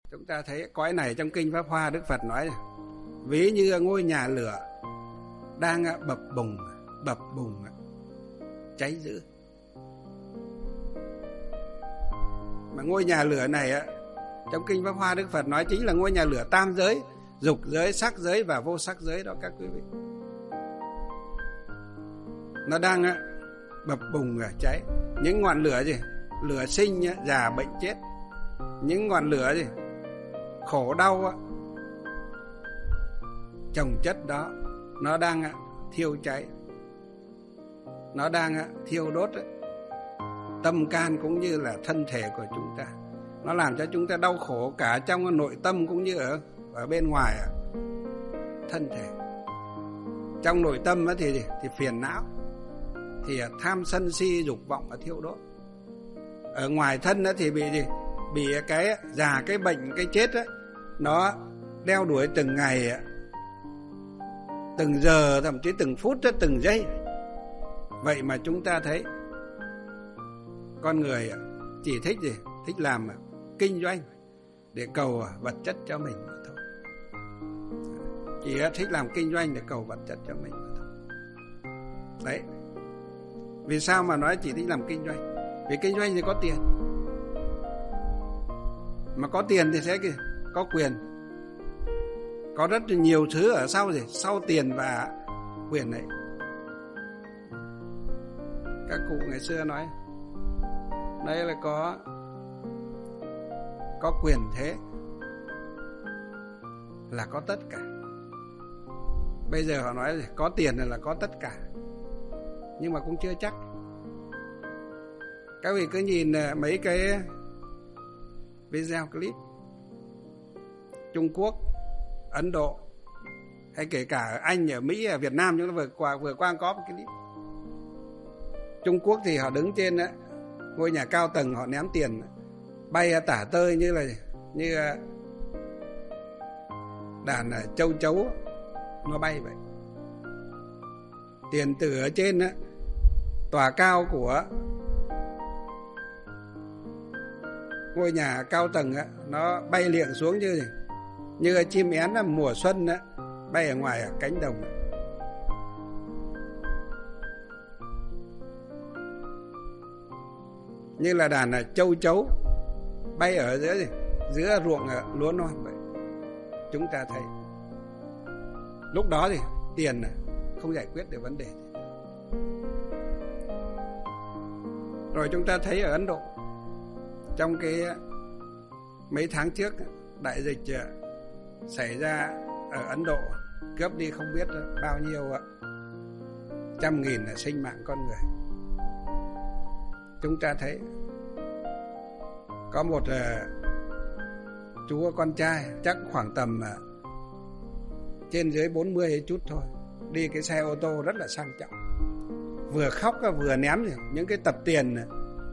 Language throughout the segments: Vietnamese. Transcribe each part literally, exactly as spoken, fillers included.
Chúng ta thấy cõi này trong Kinh Pháp Hoa Đức Phật nói ví như ngôi nhà lửa đang bập bùng, bập bùng cháy dữ. Mà ngôi nhà lửa này trong Kinh Pháp Hoa Đức Phật nói chính là ngôi nhà lửa tam giới, dục giới, sắc giới và vô sắc giới đó các quý vị. Nó đang bập bùng cháy. Những ngọn lửa gì? Lửa sinh, già, bệnh, chết. Những ngọn lửa gì? Khổ đau, chồng chất đó, nó đang thiêu cháy, nó đang thiêu đốt tâm can cũng như là thân thể của chúng ta. Nó làm cho chúng ta đau khổ cả trong nội tâm cũng như ở, ở bên ngoài thân thể. Trong nội tâm thì, thì phiền não, thì tham sân si dục vọng và thiêu đốt. Ở ngoài thân thì bị gì? Bị cái già, cái bệnh, cái chết ấy, nó đeo đuổi từng ngày, từng giờ, thậm chí từng phút, từng giây. Vậy mà chúng ta thấy con người chỉ thích gì? Thích làm kinh doanh để cầu vật chất cho mình mà thôi. Chỉ thích làm kinh doanh để cầu vật chất cho mình mà thôi. Đấy. Vì sao mà nói chỉ thích làm kinh doanh? Vì kinh doanh thì có tiền. Mà có tiền thì sẽ có quyền. Có rất nhiều thứ ở sau gì? Sau tiền và quyền ấy. Các cụ ngày xưa nói đây là có Có quyền thế là có tất cả. Bây giờ họ nói có tiền là có tất cả, nhưng mà cũng chưa chắc. Các vị cứ nhìn mấy cái video clip Trung Quốc, Ấn Độ, hay kể cả ở Anh, ở Mỹ, ở Việt Nam chúng ta vừa qua vừa qua có một cái clip. Trung Quốc thì họ đứng trên ngôi nhà cao tầng, họ ném tiền bay tả tơi như là như đàn châu chấu nó bay vậy. Tiền từ ở trên á, tòa cao của ngôi nhà cao tầng á, nó bay liệng xuống như như chim én mùa xuân á, bay ở ngoài ở cánh đồng. Như là đàn châu chấu bay ở giữa giữa ruộng lúa non vậy. Chúng ta thấy lúc đó thì tiền không giải quyết được vấn đề. Rồi chúng ta thấy ở Ấn Độ, trong cái mấy tháng trước đại dịch xảy ra ở Ấn Độ, cướp đi không biết bao nhiêu trăm nghìn sinh mạng con người. Chúng ta thấy có một uh, chú con trai chắc khoảng tầm uh, trên dưới bốn mươi chút thôi, đi cái xe ô tô rất là sang trọng, vừa khóc vừa ném những cái tập tiền uh,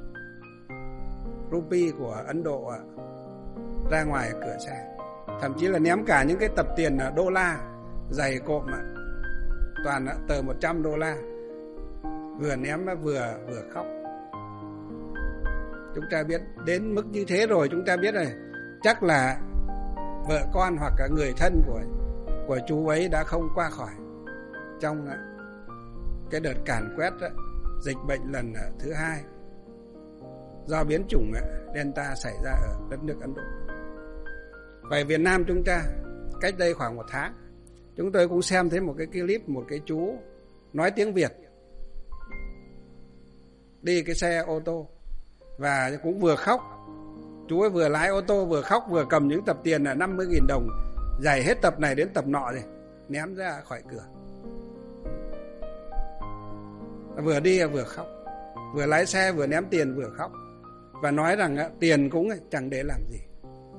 rupee của Ấn Độ uh, ra ngoài cửa xe, thậm chí là ném cả những cái tập tiền uh, đô la dày cộm uh, toàn uh, tờ một trăm đô la, vừa ném uh, vừa vừa khóc. Chúng ta biết đến mức như thế rồi, chúng ta biết rồi, chắc là vợ con hoặc là người thân của của chú ấy đã không qua khỏi trong cái đợt càn quét dịch bệnh lần thứ hai do biến chủng Delta xảy ra ở đất nước Ấn Độ. Vậy Việt Nam chúng ta cách đây khoảng một tháng, chúng tôi cũng xem thấy một cái clip, một cái chú nói tiếng Việt đi cái xe ô tô và cũng vừa khóc. Chú ấy vừa lái ô tô vừa khóc vừa cầm những tập tiền là năm mươi nghìn đồng dày hết tập này đến tập nọ rồi ném ra khỏi cửa. Vừa đi vừa khóc, vừa lái xe vừa ném tiền vừa khóc, và nói rằng tiền cũng chẳng để làm gì,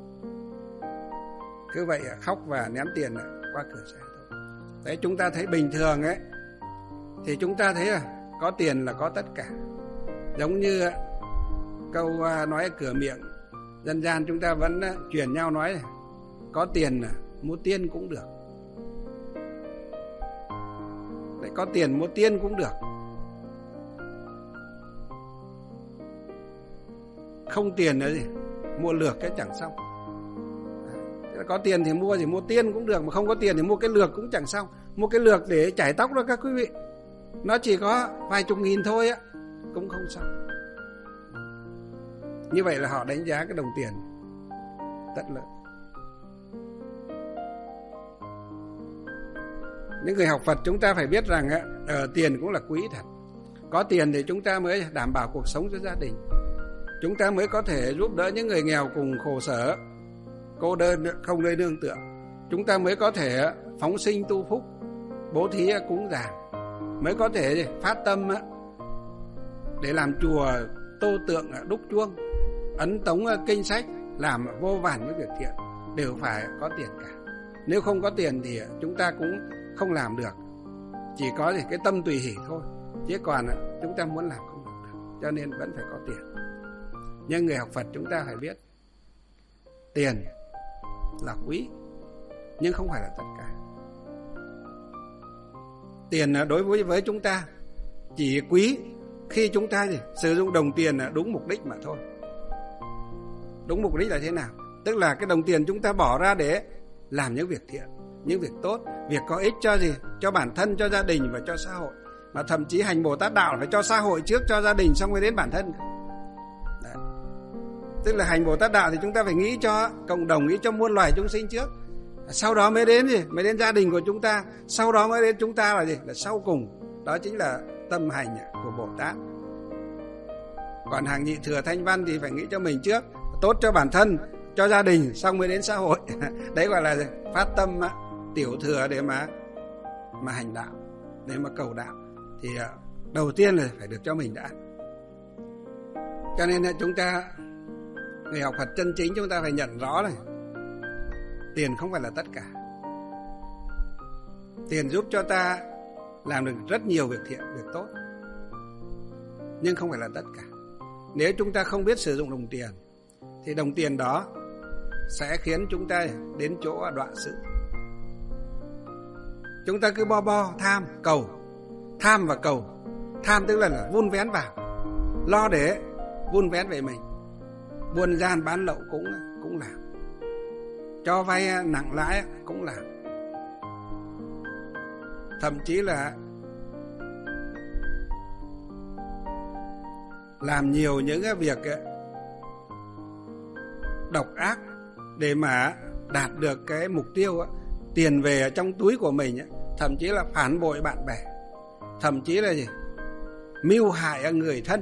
cứ vậy khóc và ném tiền qua cửa xe thôi. Đấy, chúng ta thấy bình thường ấy thì chúng ta thấy là có tiền là có tất cả. Giống như câu nói cửa miệng dân gian chúng ta vẫn truyền nhau nói có tiền mua tiên cũng được. Đấy, có tiền mua tiên cũng được, không tiền là gì mua lược cái chẳng xong. Có tiền thì mua gì, mua tiên cũng được, mà không có tiền thì mua cái lược cũng chẳng xong. Mua cái lược để chải tóc đó các quý vị, nó chỉ có vài chục nghìn thôi á, cũng không xong. Như vậy là họ đánh giá cái đồng tiền rất lớn. Những người học Phật chúng ta phải biết rằng á, ở tiền cũng là quý thật. Có tiền thì chúng ta mới đảm bảo cuộc sống cho gia đình, chúng ta mới có thể giúp đỡ những người nghèo cùng khổ sở, cô đơn không nơi nương tựa. Chúng ta mới có thể phóng sinh tu phúc, bố thí cúng dường, mới có thể phát tâm để làm chùa, tô tượng, đúc chuông, ấn tống kinh sách, làm vô vàn những việc thiện, đều phải có tiền cả. Nếu không có tiền thì chúng ta cũng không làm được, chỉ có cái tâm tùy hỷ thôi, chứ còn chúng ta muốn làm không làm được, cho nên vẫn phải có tiền. Nhưng người học Phật chúng ta phải biết tiền là quý, nhưng không phải là tất cả. Tiền đối với với chúng ta chỉ quý khi chúng ta gì? Sử dụng đồng tiền đúng mục đích mà thôi. Đúng mục đích là thế nào? Tức là cái đồng tiền chúng ta bỏ ra để làm những việc thiện, những việc tốt, việc có ích cho gì? Cho bản thân, cho gia đình và cho xã hội. Mà thậm chí hành Bồ Tát Đạo phải cho xã hội trước, cho gia đình, xong mới đến bản thân. Đấy. Tức là hành Bồ Tát Đạo thì chúng ta phải nghĩ cho cộng đồng, nghĩ cho muôn loài chúng sinh trước, sau đó mới đến gì? Mới đến gia đình của chúng ta, sau đó mới đến chúng ta là gì? Là sau cùng. Đó chính là tâm hành của Bồ Tát. Còn hàng nhị thừa thanh văn thì phải nghĩ cho mình trước, tốt cho bản thân, cho gia đình, xong mới đến xã hội. Đấy gọi là gì? Phát tâm tiểu thừa để mà mà hành đạo, để mà cầu đạo. Thì đầu tiên là phải được cho mình đã. Cho nên chúng ta, người học Phật chân chính, chúng ta phải nhận rõ này, tiền không phải là tất cả. Tiền giúp cho ta làm được rất nhiều việc thiện, việc tốt, nhưng không phải là tất cả. Nếu chúng ta không biết sử dụng đồng tiền thì đồng tiền đó sẽ khiến chúng ta đến chỗ đọa xứ. Chúng ta cứ bo bo tham cầu, tham và cầu. Tham tức là, là vun vén vào, lo để vun vén về mình. Buôn gian bán lậu cũng cũng làm, cho vay nặng lãi cũng làm, thậm chí là làm nhiều những cái việc độc ác để mà đạt được cái mục tiêu tiền về trong túi của mình, thậm chí là phản bội bạn bè, thậm chí là gì? Mưu hại người thân,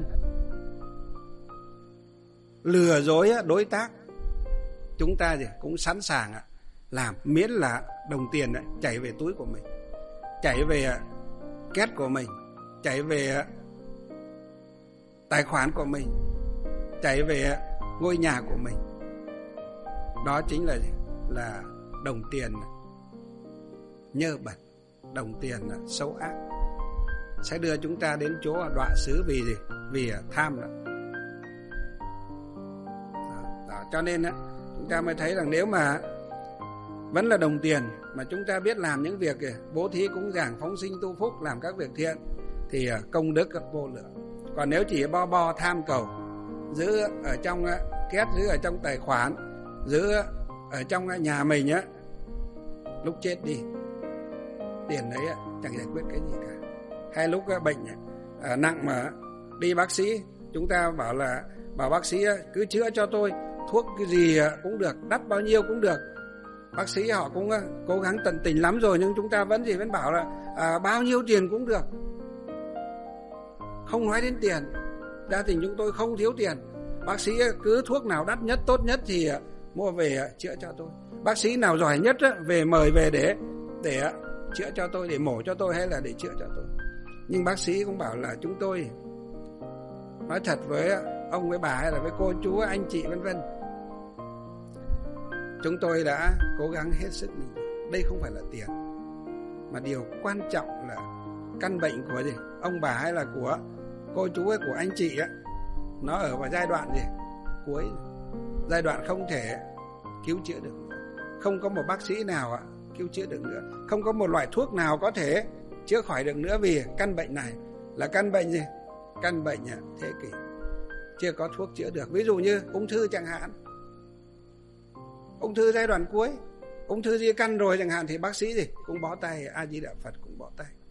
lừa dối đối tác. Chúng ta gì cũng sẵn sàng làm, miễn là đồng tiền chảy về túi của mình, chảy về két của mình, chảy về tài khoản của mình, chảy về ngôi nhà của mình. Đó chính là gì? Là đồng tiền nhơ bẩn, đồng tiền xấu ác, sẽ đưa chúng ta đến chỗ đọa xứ. Vì gì? Vì tham đó. Đó, đó. Cho nên chúng ta mới thấy rằng nếu mà vẫn là đồng tiền mà chúng ta biết làm những việc bố thí cúng dường, phóng sinh tu phúc, làm các việc thiện thì công đức vô lượng. Còn nếu chỉ bo bo tham cầu, giữ ở trong két, giữ ở trong tài khoản, giữ ở trong nhà mình á, lúc chết đi tiền đấy chẳng giải quyết cái gì cả. Hay lúc bệnh nặng mà đi bác sĩ, chúng ta bảo là bảo bác sĩ cứ chữa cho tôi, thuốc cái gì cũng được, đắt bao nhiêu cũng được. Bác sĩ họ cũng cố gắng tận tình lắm rồi, nhưng chúng ta vẫn gì vẫn bảo là à, bao nhiêu tiền cũng được. Không nói đến tiền, gia đình chúng tôi không thiếu tiền. Bác sĩ cứ thuốc nào đắt nhất, tốt nhất thì mua về chữa cho tôi. Bác sĩ nào giỏi nhất về mời về để để chữa cho tôi, để mổ cho tôi hay là để chữa cho tôi. Nhưng bác sĩ cũng bảo là chúng tôi nói thật với ông với bà hay là với cô chú anh chị vân vân, chúng tôi đã cố gắng hết sức mình. Đây không phải là tiền, mà điều quan trọng là căn bệnh của gì ông bà hay là của cô chú hay của anh chị ấy, nó ở vào giai đoạn gì cuối, giai đoạn không thể cứu chữa được nữa. Không có một bác sĩ nào cứu chữa được nữa, không có một loại thuốc nào có thể chữa khỏi được nữa. Vì căn bệnh này là căn bệnh gì? Căn bệnh thế kỷ, chưa có thuốc chữa được. Ví dụ như ung thư chẳng hạn. ung thư giai đoạn cuối, ung thư di căn rồi chẳng hạn thì bác sĩ gì cũng bó tay, A Di Đà Phật cũng bó tay.